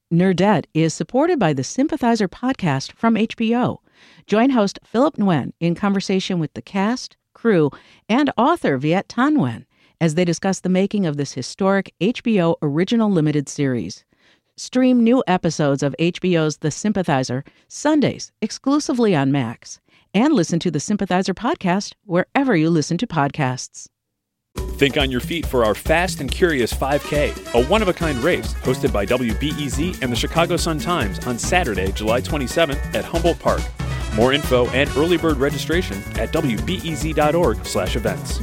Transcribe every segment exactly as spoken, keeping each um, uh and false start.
Nerdette is supported by the Sympathizer podcast from H B O. Join host Philip Nguyen in conversation with the cast, crew, and author Viet Thanh Nguyen as they discuss the making of this historic H B O original limited series. Stream new episodes of H B O's The Sympathizer Sundays exclusively on Max, and listen to the Sympathizer podcast wherever you listen to podcasts. Think on your feet for our Fast and Curious five K, a one-of-a-kind race hosted by W B E Z and the Chicago Sun-Times on Saturday, July twenty-seventh at Humboldt Park. More info and early bird registration at W B E Z dot org slash events.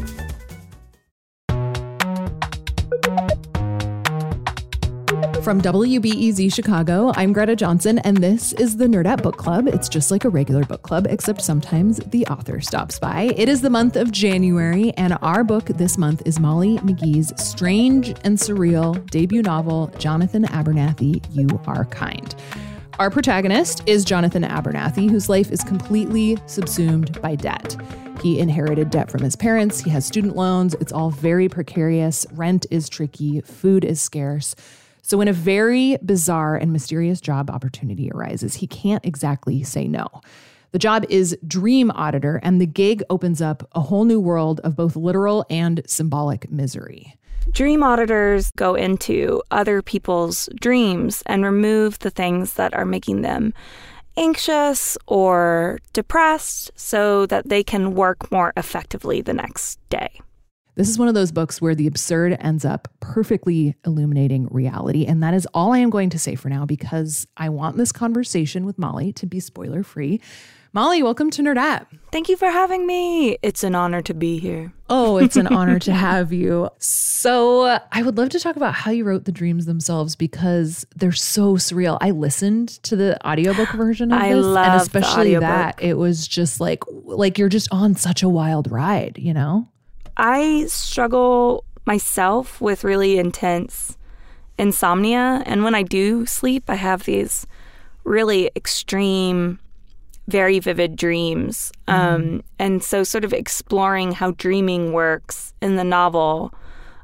From W B E Z Chicago, I'm Greta Johnson, and this is the Nerdette Book Club. It's just like a regular book club, except sometimes the author stops by. It is the month of January, and our book this month is Molly McGee's strange and surreal debut novel, Jonathan Abernathy, You Are Kind. Our protagonist is Jonathan Abernathy, whose life is completely subsumed by debt. He inherited debt from his parents. He has student loans. It's all very precarious. Rent is tricky. Food is scarce. So when a very bizarre and mysterious job opportunity arises, he can't exactly say no. The job is dream auditor, and the gig opens up a whole new world of both literal and symbolic misery. Dream auditors go into other people's dreams and remove the things that are making them anxious or depressed so that they can work more effectively the next day. This is one of those books where the absurd ends up perfectly illuminating reality. And that is all I am going to say for now, because I want this conversation with Molly to be spoiler-free. Molly, welcome to Nerdette. Thank you for having me. It's an honor to be here. Oh, it's an honor to have you. So uh, I would love to talk about how you wrote the dreams themselves, because they're so surreal. I listened to the audiobook version of I this, love and especially the that, it was just like, like you're just on such a wild ride, you know? I struggle myself with really intense insomnia. And when I do sleep, I have these really extreme, very vivid dreams. Mm. Um, and so sort of exploring how dreaming works in the novel,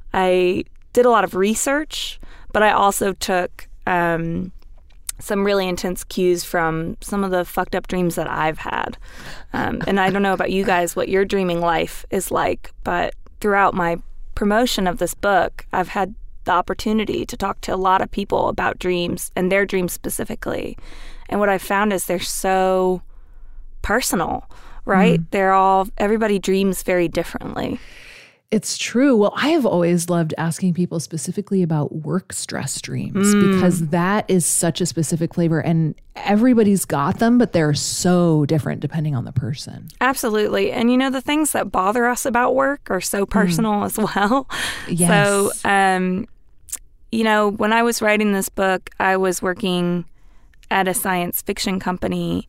I did a lot of research, but I also took um, some really intense cues from some of the fucked up dreams that I've had. Um, and I don't know about you guys, what your dreaming life is like, but throughout my promotion of this book, I've had the opportunity to talk to a lot of people about dreams and their dreams specifically. And what I found is they're so personal, right? Mm. They're all, everybody dreams very differently. It's true. Well, I have always loved asking people specifically about work stress dreams mm. because that is such a specific flavor, and everybody's got them, but they're so different depending on the person. Absolutely. And you know, the things that bother us about work are so personal mm. as well. Yes. So, um, you know, when I was writing this book, I was working at a science fiction company,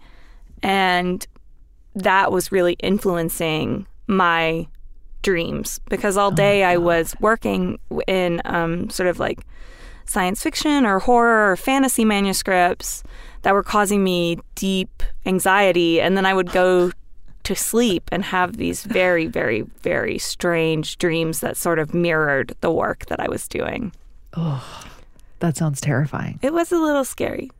and that was really influencing my dreams, because all day oh I was working in um, sort of like science fiction or horror or fantasy manuscripts that were causing me deep anxiety. And then I would go to sleep and have these very, very, very strange dreams that sort of mirrored the work that I was doing. Oh, that sounds terrifying. It was a little scary.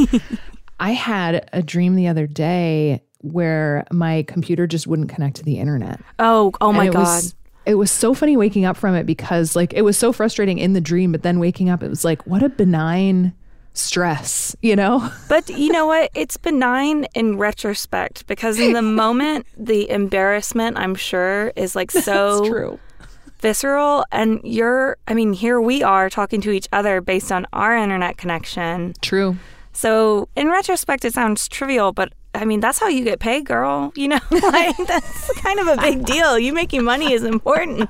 I had a dream the other day where my computer just wouldn't connect to the internet. Oh, oh my it God. Was, it was so funny waking up from it, because like it was so frustrating in the dream, but then waking up, it was like, what a benign stress, you know? But you know what? It's benign in retrospect, because in the moment, the embarrassment, I'm sure, is like so That's true. visceral. And you're, I mean, here we are talking to each other based on our internet connection. True. So in retrospect, it sounds trivial, but I mean, that's how you get paid, girl. You know, like that's kind of a big deal. You making money is important.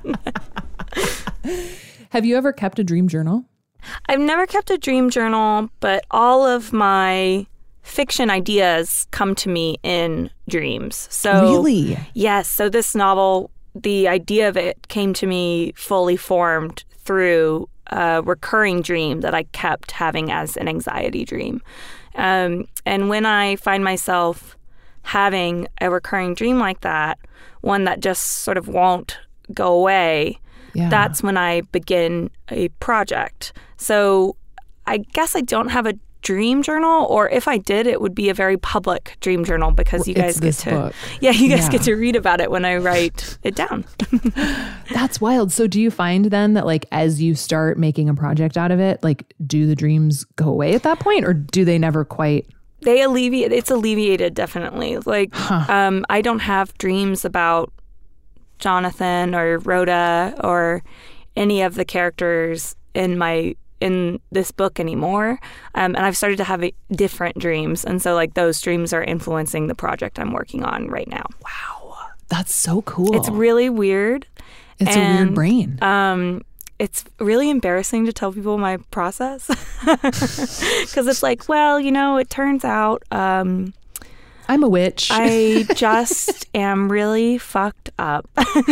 Have you ever kept a dream journal? I've never kept a dream journal, but all of my fiction ideas come to me in dreams. So really? Yes. So this novel, the idea of it came to me fully formed through a recurring dream that I kept having as an anxiety dream. Um, and when I find myself having a recurring dream like that, one that just sort of won't go away, yeah. that's when I begin a project. So I guess I don't have a dream journal, or if I did, it would be a very public dream journal because you guys it's get this to book. yeah you guys Yeah. get to read about it when I write it down. That's wild. So do you find then that like as you start making a project out of it, like do the dreams go away at that point, or do they never quite? They alleviate. It's alleviated, definitely. Like Huh. um, I don't have dreams about Jonathan or Rhoda or any of the characters in my in this book anymore, um, and I've started to have a, different dreams, and so like those dreams are influencing the project I'm working on right now. Wow, that's so cool. It's really weird. It's a weird and, brain. Um, it's really embarrassing to tell people my process because it's like, well, you know, it turns out um, I'm a witch. I just am really fucked up.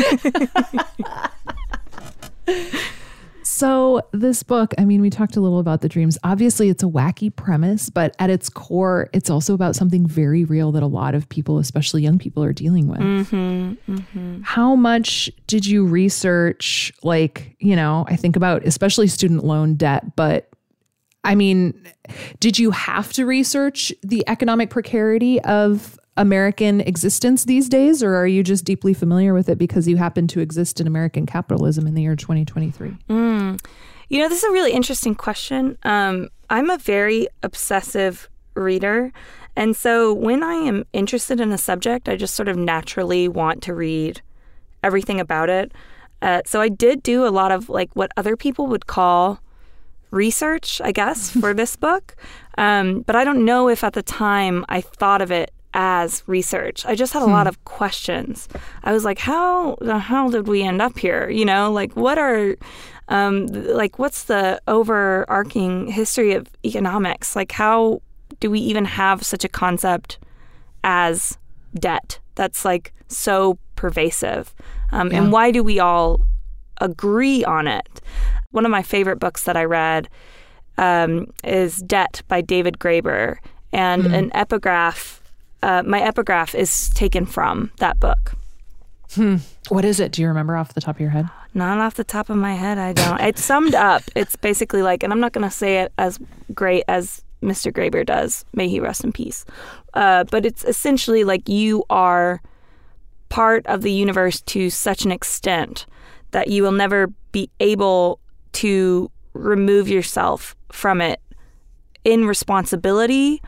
So this book, I mean, we talked a little about the dreams. Obviously, it's a wacky premise, but at its core, it's also about something very real that a lot of people, especially young people, are dealing with. Mm-hmm, mm-hmm. How much did you research? Like, you know, I think about especially student loan debt, but I mean, did you have to research the economic precarity of American existence these days, or are you just deeply familiar with it because you happen to exist in American capitalism in the year twenty twenty-three? Mm. You know, this is a really interesting question. Um, I'm a very obsessive reader. And so when I am interested in a subject, I just sort of naturally want to read everything about it. Uh, so I did do a lot of like what other people would call research, I guess, for this book. Um, but I don't know if at the time I thought of it as research. I just had a hmm. lot of questions. I was like, how the hell did we end up here? You know, like what are, um, like what's the overarching history of economics? Like how do we even have such a concept as debt that's like so pervasive? Um, yeah. And why do we all agree on it? One of my favorite books that I read um, is Debt by David Graeber, and mm. an epigraph. Uh, my epigraph is taken from that book. Hmm. What is it? Do you remember off the top of your head? Not off the top of my head, I don't. It's summed up. It's basically like, and I'm not going to say it as great as Mister Graeber does. May he rest in peace. Uh, but it's essentially like you are part of the universe to such an extent that you will never be able to remove yourself from it in responsibility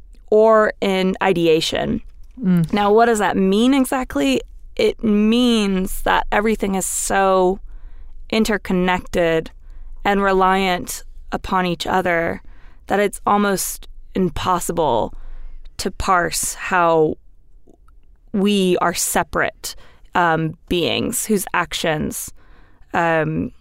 or in ideation. Mm. Now, what does that mean exactly? It means that everything is so interconnected and reliant upon each other that it's almost impossible to parse how we are separate um, beings whose actions um,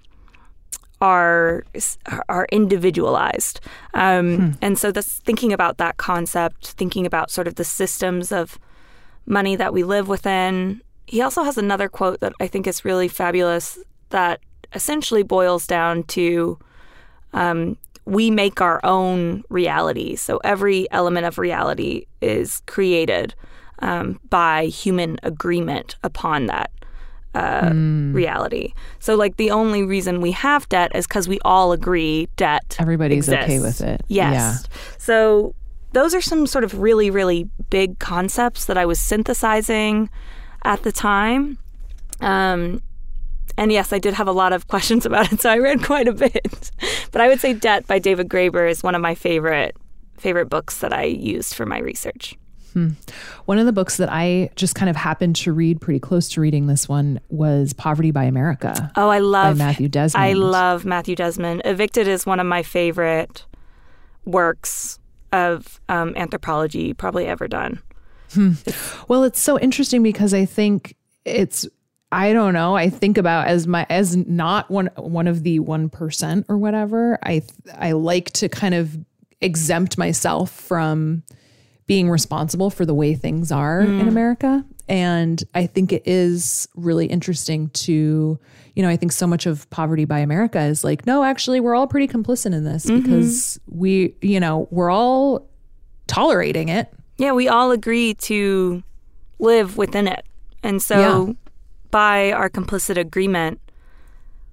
are are individualized. Um, hmm. And so that's thinking about that concept, thinking about sort of the systems of money that we live within. He also has another quote that I think is really fabulous that essentially boils down to um, we make our own reality. So every element of reality is created um, by human agreement upon that Uh, mm. reality. So like the only reason we have debt is because we all agree debt Everybody's exists. Okay with it. Yes. Yeah. So those are some sort of really, really big concepts that I was synthesizing at the time. Um, and yes, I did have a lot of questions about it, so I read quite a bit. But I would say Debt by David Graeber is one of my favorite favorite books that I used for my research. Hmm. One of the books that I just kind of happened to read pretty close to reading this one was Poverty by America. Oh, I love by Matthew Desmond. I love Matthew Desmond. Evicted is one of my favorite works of um, anthropology probably ever done. Hmm. Well, it's so interesting because I think it's, I don't know, I think about as my, as not one, one of the one percent or whatever, I, I like to kind of exempt myself from being responsible for the way things are mm. in America. And I think it is really interesting to, you know, I think so much of Poverty by America is like, no, actually, we're all pretty complicit in this mm-hmm. because we, you know, we're all tolerating it. Yeah, we all agree to live within it. And so yeah. by our complicit agreement,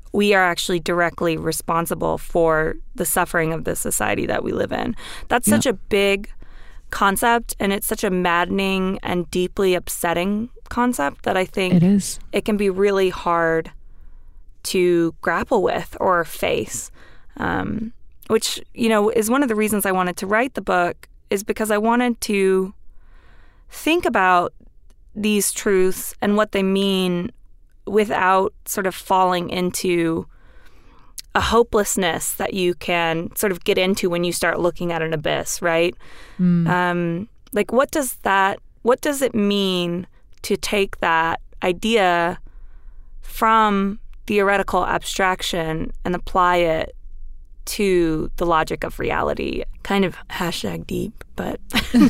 we are actually directly responsible for the suffering of the society that we live in. That's yeah. such a big concept, and it's such a maddening and deeply upsetting concept that I think it is. It can be really hard to grapple with or face, um, which, you know, is one of the reasons I wanted to write the book, is because I wanted to think about these truths and what they mean without sort of falling into a hopelessness that you can sort of get into when you start looking at an abyss, right? Mm. Um, like, what does that, what does it mean to take that idea from theoretical abstraction and apply it to the logic of reality? Kind of hashtag deep, but...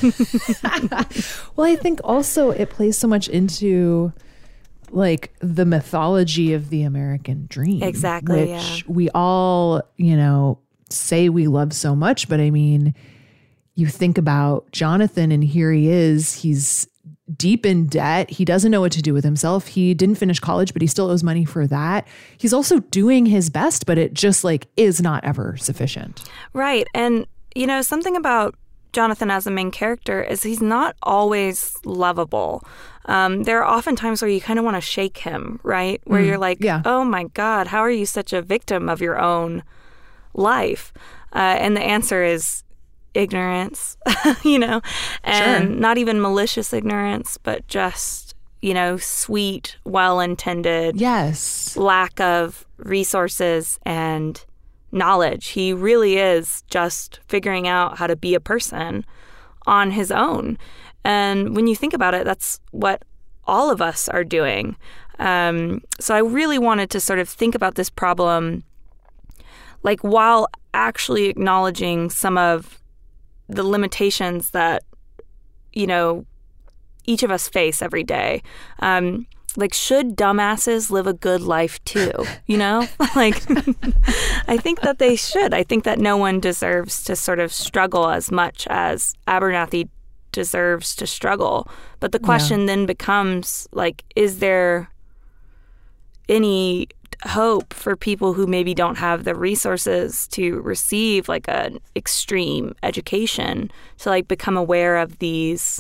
Well, I think also it plays so much into like the mythology of the American dream. Exactly, which yeah. we all, you know, say we love so much, but I mean, you think about Jonathan and here he is, he's deep in debt. He doesn't know what to do with himself. He didn't finish college, but he still owes money for that. He's also doing his best, but it just like is not ever sufficient. Right. And, you know, something about Jonathan as a main character is he's not always lovable. Um, there are often times where you kind of want to shake him, right? Where mm, you're like, yeah. oh my God, how are you such a victim of your own life? Uh, and the answer is ignorance, you know, and sure. not even malicious ignorance, but just, you know, sweet, well-intended yes. lack of resources and knowledge. He really is just figuring out how to be a person on his own. And when you think about it, that's what all of us are doing. Um, so I really wanted to sort of think about this problem, like while actually acknowledging some of the limitations that, you know, each of us face every day. Um, like, should dumbasses live a good life too? You know, like, I think that they should. I think that no one deserves to sort of struggle as much as Abernathy deserves to struggle. But the question yeah. then becomes, like, is there any hope for people who maybe don't have the resources to receive like an extreme education to like become aware of these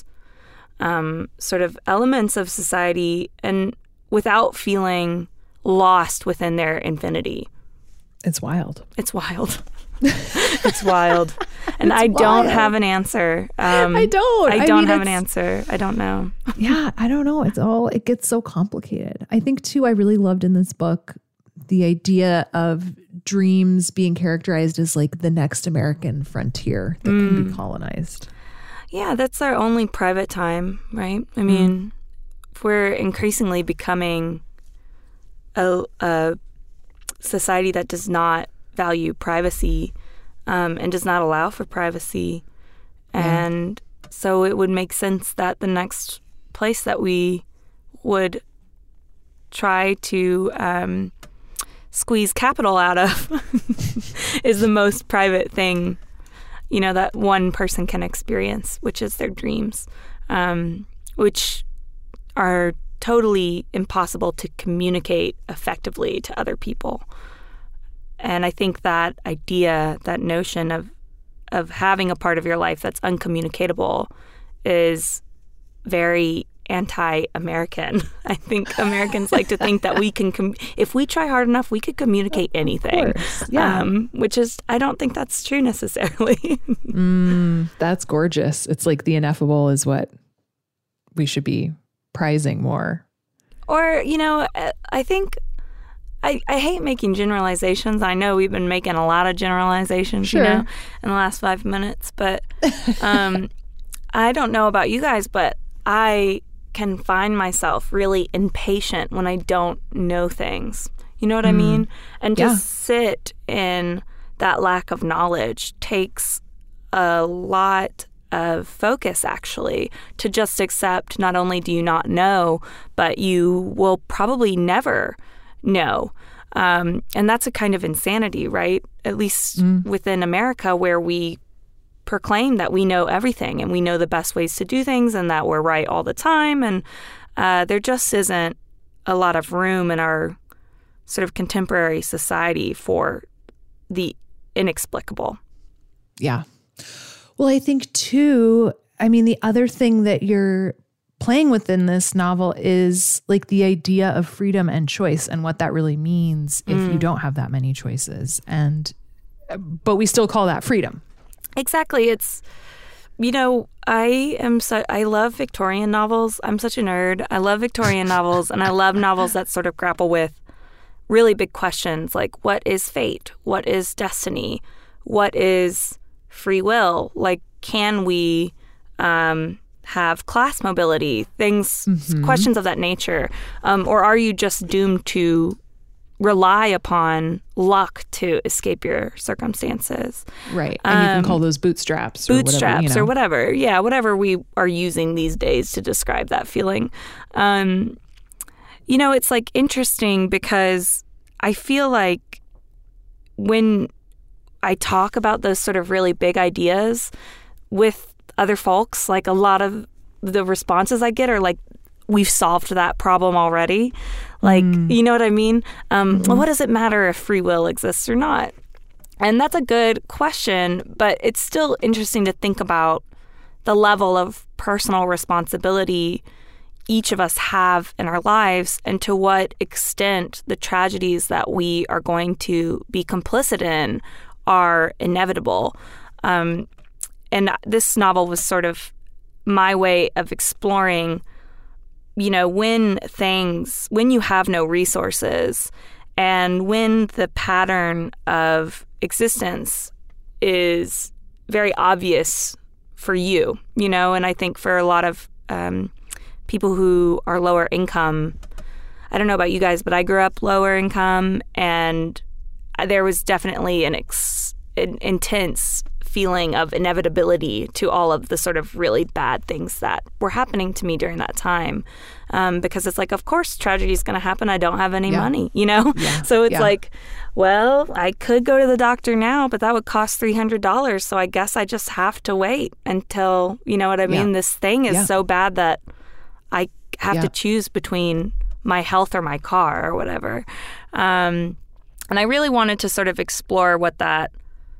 um, sort of elements of society and without feeling lost within their infinity? It's wild. It's wild. It's wild. And it's I wild. don't have an answer. Um, I don't. I I don't mean, have an answer. I don't know. Yeah, I don't know. It's all, it gets so complicated. I think too, I really loved in this book the idea of dreams being characterized as like the next American frontier that mm. can be colonized. Yeah, that's our only private time, right? I mean, mm. if we're increasingly becoming a, a society that does not value privacy um, and does not allow for privacy. Yeah. And so it would make sense that the next place that we would try to um, squeeze capital out of is the most private thing, you know, that one person can experience, which is their dreams, um, which are totally impossible to communicate effectively to other people. And I think that idea, that notion of of having a part of your life that's uncommunicatable is very anti-American. I think Americans like to think that we can, com- if we try hard enough, we could communicate anything. Yeah. Um, which is, I don't think that's true necessarily. mm, that's gorgeous. It's like the ineffable is what we should be prizing more. Or, you know, I think I, I hate making generalizations. I know we've been making a lot of generalizations, sure. you know, in the last five minutes. But um, I don't know about you guys, but I can find myself really impatient when I don't know things. You know what mm. I mean? And yeah. to sit in that lack of knowledge takes a lot of focus, actually, to just accept not only do you not know, but you will probably never know. Um, and that's a kind of insanity, right? At least mm. within America, where we proclaim that we know everything and we know the best ways to do things and that we're right all the time. And uh, there just isn't a lot of room in our sort of contemporary society for the inexplicable. Yeah. Well, I think too, I mean, the other thing that you're playing within this novel is like the idea of freedom and choice and what that really means if mm. you don't have that many choices. And, but we still call that freedom. Exactly. It's, you know, I am so, I love Victorian novels. I'm such a nerd. I love Victorian novels, and I love novels that sort of grapple with really big questions like, what is fate? What is destiny? What is free will? Like, can we um, have class mobility? Things, mm-hmm. questions of that nature. Um, or are you just doomed to rely upon luck to escape your circumstances? Right. And um, you can call those bootstraps. Or bootstraps whatever, you know. or whatever. Yeah, whatever we are using these days to describe that feeling. Um, you know, it's like interesting because I feel like when I talk about those sort of really big ideas with other folks, like a lot of the responses I get are like, we've solved that problem already. Like, mm. you know what I mean? Um, mm-hmm. Well, what does it matter if free will exists or not? And that's a good question, but it's still interesting to think about the level of personal responsibility each of us have in our lives and to what extent the tragedies that we are going to be complicit in are inevitable. Um, and this novel was sort of my way of exploring, you know, when things, when you have no resources and when the pattern of existence is very obvious for you, you know, and I think for a lot of um, people who are lower income, I don't know about you guys, but I grew up lower income, and there was definitely an, ex- an intense feeling of inevitability to all of the sort of really bad things that were happening to me during that time. Um, because it's like, of course, tragedy is going to happen. I don't have any yeah. money, you know? Yeah. So it's yeah. like, well, I could go to the doctor now, but that would cost three hundred dollars. So I guess I just have to wait until, you know what I mean? Yeah. This thing is yeah. so bad that I have yeah. to choose between my health or my car or whatever. Um, and I really wanted to sort of explore what that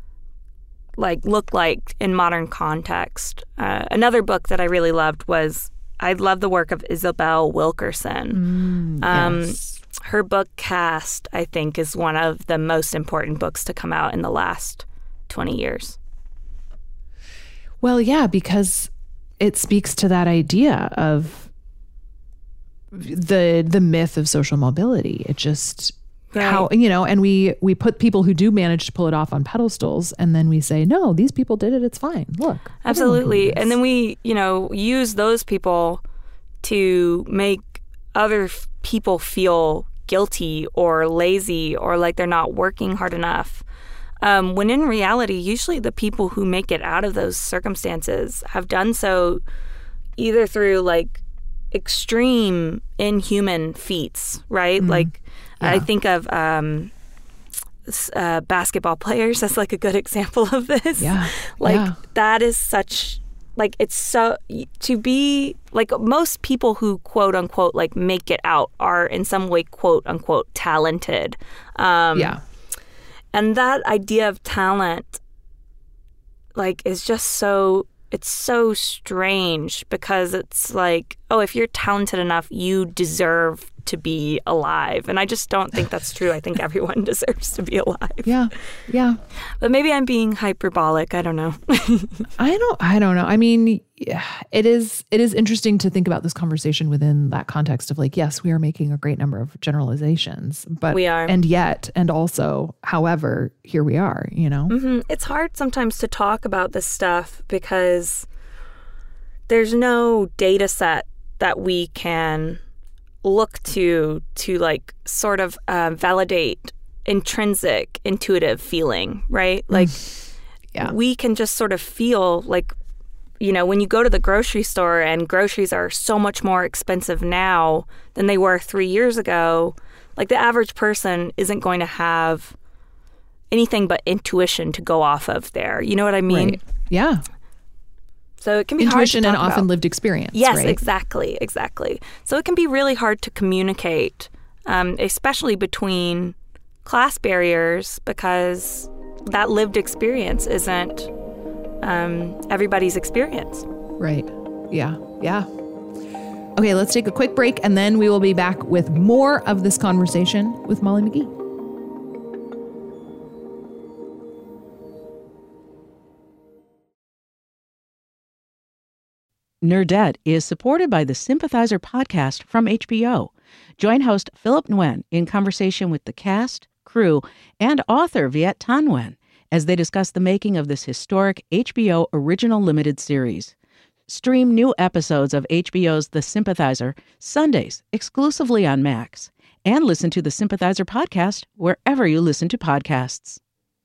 like looked like in modern context. Uh, another book that I really loved was, I love the work of Isabel Wilkerson. Mm, um, yes. Her book Caste, I think, is one of the most important books to come out in the last twenty years. Well, yeah, because it speaks to that idea of the the myth of social mobility. It just right. how you know, and we we put people who do manage to pull it off on pedestals, and then we say, no, these people did it. It's fine. Look, absolutely, and then we you know use those people to make other f- people feel guilty or lazy or like they're not working hard enough. Um, when in reality, usually the people who make it out of those circumstances have done so either through like extreme inhuman feats, right? Mm-hmm. Like yeah. I think of um, uh, basketball players as like a good example of this. Yeah. Like yeah. that is such, like it's so, to be, like most people who quote unquote like make it out are in some way quote unquote talented. Um, yeah. And that idea of talent like is just so, it's so strange because it's like, oh, if you're talented enough, you deserve to be alive. And I just don't think that's true. I think everyone deserves to be alive. Yeah. Yeah. But maybe I'm being hyperbolic. I don't know. I don't, I don't know. I mean, yeah, it is, it is interesting to think about this conversation within that context of like, yes, we are making a great number of generalizations, but we are. And yet, and also, however, here we are, you know? Mm-hmm. It's hard sometimes to talk about this stuff because there's no data set that we can look to to like sort of uh, validate intrinsic intuitive feeling, right? Like yeah. we can just sort of feel like, you know, when you go to the grocery store and groceries are so much more expensive now than they were three years ago, like the average person isn't going to have anything but intuition to go off of there. You know what I mean? Right. Yeah. So it can be intuition hard to and often about. lived experience. Yes, right? exactly, exactly. So it can be really hard to communicate um, especially between class barriers, because that lived experience isn't um, everybody's experience. Right. Yeah. Yeah. Okay, let's take a quick break, and then we will be back with more of this conversation with Molly McGee. Nerdette is supported by the Sympathizer podcast from H B O. Join host Philip Nguyen in conversation with the cast, crew, and author Viet Thanh Nguyen as they discuss the making of this historic H B O original limited series. Stream new episodes of H B O's The Sympathizer Sundays exclusively on Max, and listen to the Sympathizer podcast wherever you listen to podcasts.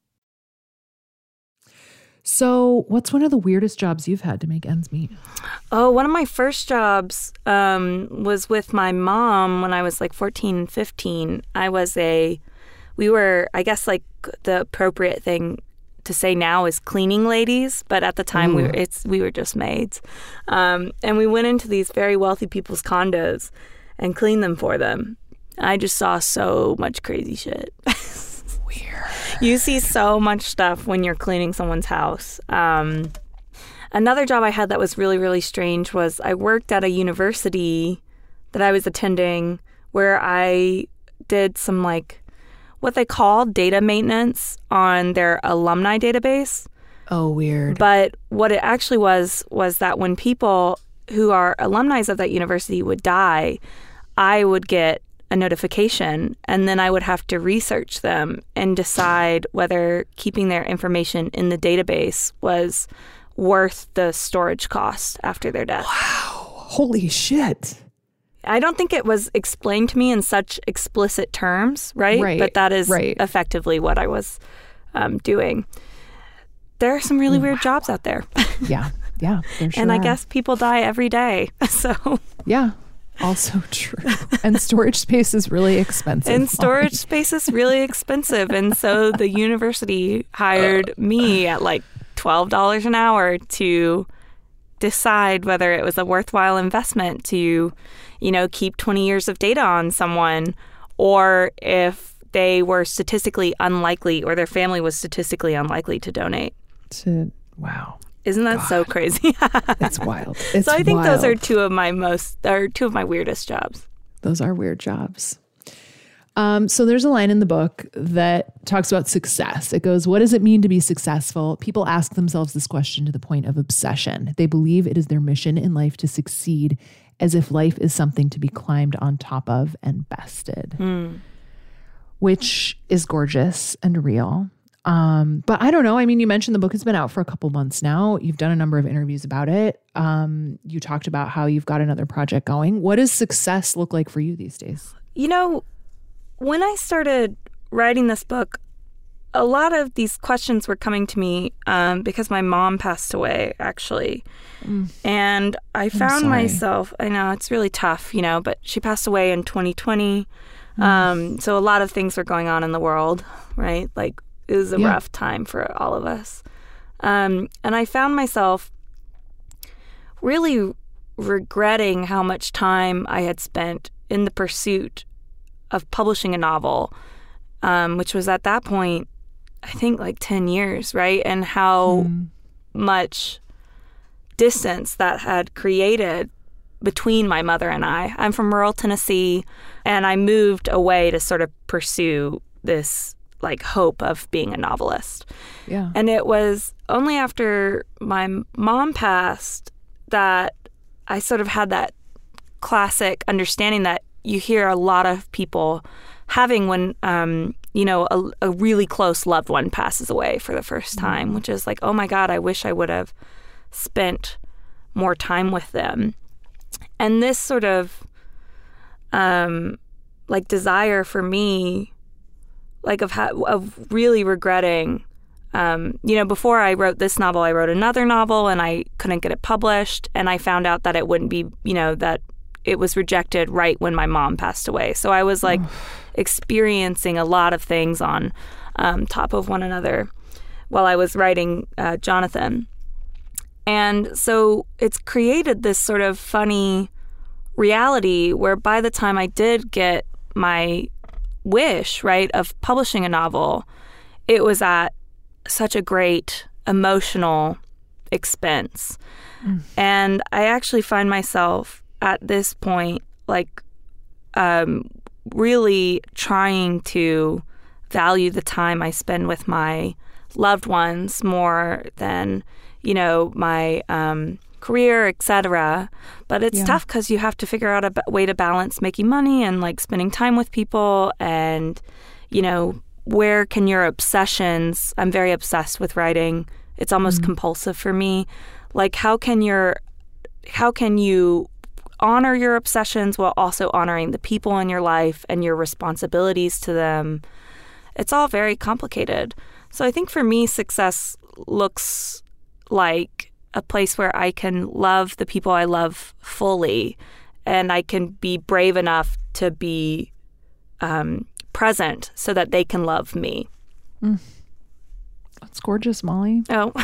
So what's one of the weirdest jobs you've had to make ends meet? Oh, one of my first jobs um, was with my mom when I was like fourteen and fifteen. I was a, we were, I guess like the appropriate thing to say now is cleaning ladies, but at the time Ooh. we were it's we were just maids. Um, and we went into these very wealthy people's condos and cleaned them for them. I just saw so much crazy shit. Weird. You see so much stuff when you're cleaning someone's house. Um, another job I had that was really, really strange was I worked at a university that I was attending where I did some like what they call data maintenance on their alumni database. Oh, weird. But what it actually was was that when people who are alumni of that university would die, I would get a notification, and then I would have to research them and decide whether keeping their information in the database was worth the storage cost after their death. Wow. Holy shit. I don't think it was explained to me in such explicit terms, right? Right. But that is right. effectively what I was um, doing. There are some really wow. weird jobs out there. Yeah. Yeah. There sure and I are. guess people die every day. So yeah. Also true. And storage space is really expensive. And storage space is really expensive. And so the university hired me at like twelve dollars an hour to decide whether it was a worthwhile investment to, you know, keep twenty years of data on someone, or if they were statistically unlikely or their family was statistically unlikely to donate. To, wow. Isn't that God. so crazy? It's wild. It's so I think wild. those are two of my most, or two of my weirdest jobs. Those are weird jobs. Um, so there's a line in the book that talks about success. It goes, what does it mean to be successful? People ask themselves this question to the point of obsession. They believe it is their mission in life to succeed, as if life is something to be climbed on top of and bested, mm. which is gorgeous and real. Um, but I don't know. I mean, you mentioned the book has been out for a couple months now. You've done a number of interviews about it. Um, you talked about how you've got another project going. What does success look like for you these days? You know, when I started writing this book, a lot of these questions were coming to me um, because my mom passed away, actually. Mm. And I found myself, I know it's really tough, you know, but she passed away in twenty twenty. Mm. Um, so a lot of things were going on in the world, right? Like, it was a yeah. rough time for all of us. Um, and I found myself really regretting how much time I had spent in the pursuit of publishing a novel, um, which was at that point, I think like ten years, right? And how mm. much distance that had created between my mother and I. I'm from rural Tennessee, and I moved away to sort of pursue this like hope of being a novelist. Yeah. And it was only after my mom passed that I sort of had that classic understanding that you hear a lot of people having when, um, you know, a, a really close loved one passes away for the first time, mm-hmm. which is like, oh my God, I wish I would have spent more time with them. And this sort of um, like desire for me, like of ha- of really regretting, um, you know, before I wrote this novel, I wrote another novel and I couldn't get it published. And I found out that it wouldn't be, you know, that it was rejected right when my mom passed away. So I was like experiencing a lot of things on um, top of one another while I was writing uh, Jonathan. And so it's created this sort of funny reality where by the time I did get my wish, right, of publishing a novel, it was at such a great emotional expense. Mm. And I actually find myself at this point, like, um, really trying to value the time I spend with my loved ones more than, you know, my um, career, et cetera. But it's yeah. tough because you have to figure out a b- way to balance making money and like spending time with people. And, you know, where can your obsessions, I'm very obsessed with writing. It's almost mm-hmm. compulsive for me. Like, how can your, how can you honor your obsessions while also honoring the people in your life and your responsibilities to them? It's all very complicated. So I think for me, success looks like a place where I can love the people I love fully, and I can be brave enough to be um, present so that they can love me. Mm. That's gorgeous, Molly. Oh,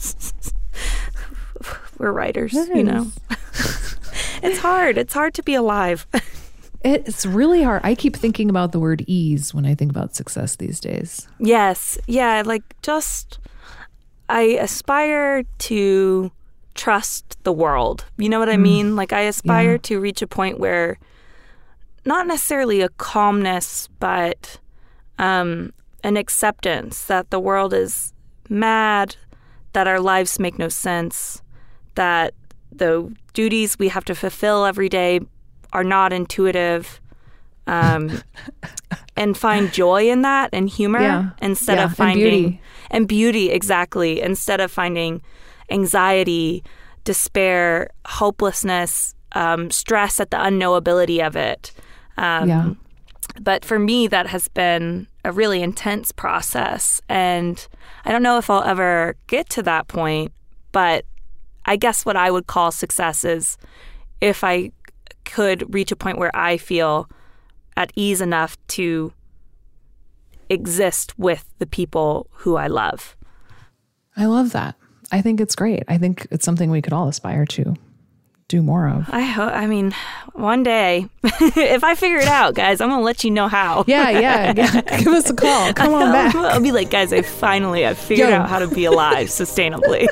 we're writers, you know. It's hard. It's hard to be alive. It's really hard. I keep thinking about the word ease when I think about success these days. Yes. Yeah. Like, just, I aspire to trust the world. You know what I mean? Mm. Like, I aspire yeah. to reach a point where not necessarily a calmness, but um, an acceptance that the world is mad, that our lives make no sense, that the duties we have to fulfill every day are not intuitive, um, and find joy in that and humor yeah. instead yeah. of finding... And beauty. And beauty, exactly. Instead of finding anxiety, despair, hopelessness, um, stress at the unknowability of it. Um, yeah. But for me, that has been a really intense process. And I don't know if I'll ever get to that point, but I guess what I would call success is if I could reach a point where I feel at ease enough to exist with the people who I love. I love that. I think it's great. I think it's something we could all aspire to do more of. I hope, I mean, one day, if I figure it out, guys, I'm going to let you know how. Yeah, yeah, yeah. Give us a call. Come on back. I'll be like, guys, I finally, I figured Yo. out how to be alive sustainably.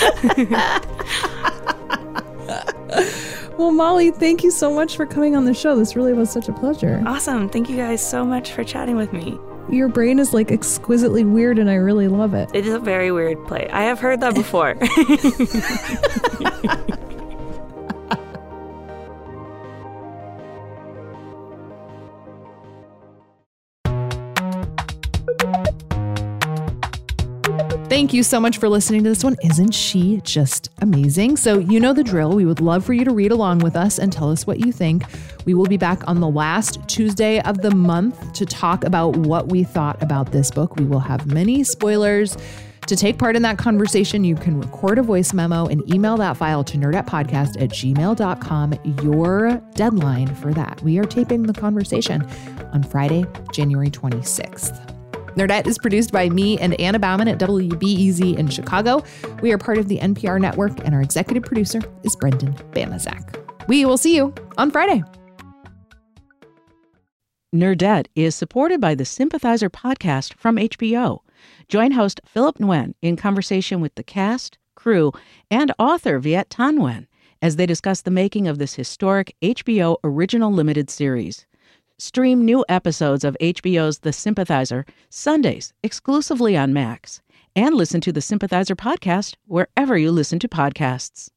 Well, Molly, thank you so much for coming on the show. This really was such a pleasure. Awesome. Thank you guys so much for chatting with me. Your brain is like exquisitely weird, and I really love it. It is a very weird play. I have heard that before. Thank you so much for listening to this one. Isn't she just amazing? So you know the drill. We would love for you to read along with us and tell us what you think. We will be back on the last Tuesday of the month to talk about what we thought about this book. We will have many spoilers. To take part in that conversation, you can record a voice memo and email that file to nerdetpodcast at gmail dot com. Your deadline for that. We are taping the conversation on Friday, January twenty-sixth. Nerdette is produced by me and Anna Bauman at W B E Z in Chicago. We are part of the N P R network, and our executive producer is Brendan Banaszak. We will see you on Friday. Nerdette is supported by the Sympathizer podcast from H B O. Join host Philip Nguyen in conversation with the cast, crew, and author Viet Thanh Nguyen as they discuss the making of this historic H B O original limited series. Stream new episodes of H B O's The Sympathizer Sundays exclusively on Max, and listen to the Sympathizer podcast wherever you listen to podcasts.